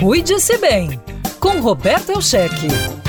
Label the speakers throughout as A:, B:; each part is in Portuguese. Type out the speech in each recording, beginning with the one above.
A: Cuide-se bem, com Roberto Elcheque.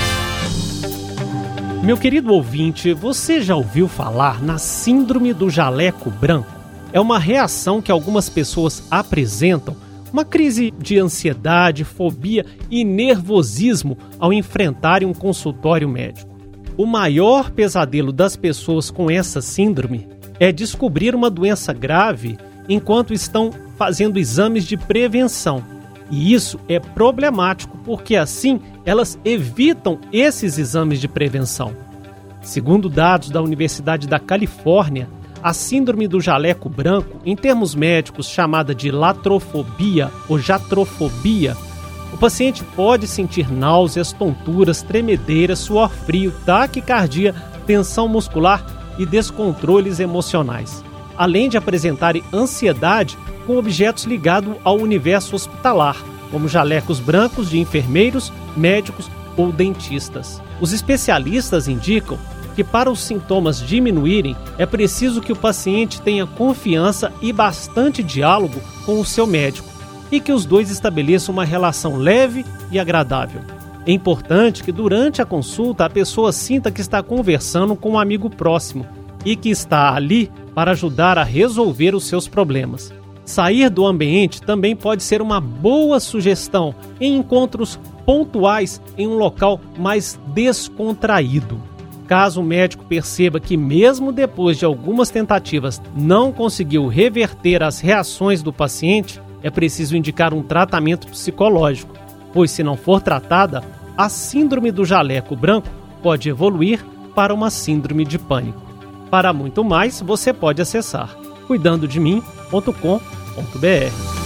B: Meu querido ouvinte, você já ouviu falar na síndrome do jaleco branco? É uma reação que algumas pessoas apresentam, uma crise de ansiedade, fobia e nervosismo ao enfrentarem um consultório médico. O maior pesadelo das pessoas com essa síndrome é descobrir uma doença grave enquanto estão fazendo exames de prevenção. E isso é problemático porque assim elas evitam esses exames de prevenção. Segundo dados da Universidade da Califórnia, a síndrome do jaleco branco, em termos médicos chamada de latrofobia ou jatrofobia, o paciente pode sentir náuseas, tonturas, tremedeiras, suor frio, taquicardia, tensão muscular e descontroles emocionais, além de apresentarem ansiedade com objetos ligados ao universo hospitalar, como jalecos brancos de enfermeiros, médicos ou dentistas. Os especialistas indicam que para os sintomas diminuírem, é preciso que o paciente tenha confiança e bastante diálogo com o seu médico e que os dois estabeleçam uma relação leve e agradável. É importante que durante a consulta a pessoa sinta que está conversando com um amigo próximo e que está ali para ajudar a resolver os seus problemas. Sair do ambiente também pode ser uma boa sugestão em encontros pontuais em um local mais descontraído. Caso o médico perceba que mesmo depois de algumas tentativas não conseguiu reverter as reações do paciente, é preciso indicar um tratamento psicológico, pois se não for tratada, a síndrome do jaleco branco pode evoluir para uma síndrome de pânico. Para muito mais, você pode acessar cuidandodemim.com.br.